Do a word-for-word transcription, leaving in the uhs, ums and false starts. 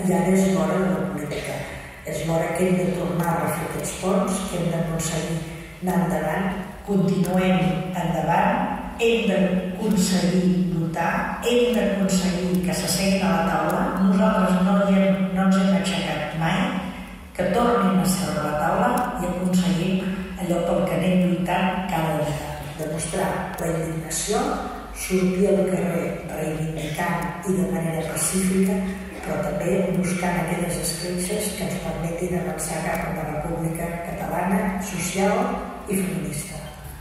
I ara és l'hora de la política. És l'hora que hem de tornar a refer aquests ponts, que hem d'aconseguir anar endavant, continuem endavant, hem d'aconseguir votar, hem d'aconseguir que s'asseguin a la taula. Nosaltres no, hem, no ens hem aixecat mai, que tornin a seure a la taula i aconseguim allò pel que anem lluitant cada vegada. Demostrar la indignació, sortir al carrer reivindicant i de manera pacífica, però també buscant aquelles escletxes que ens permetin avançar cap a una república catalana, social i feminista.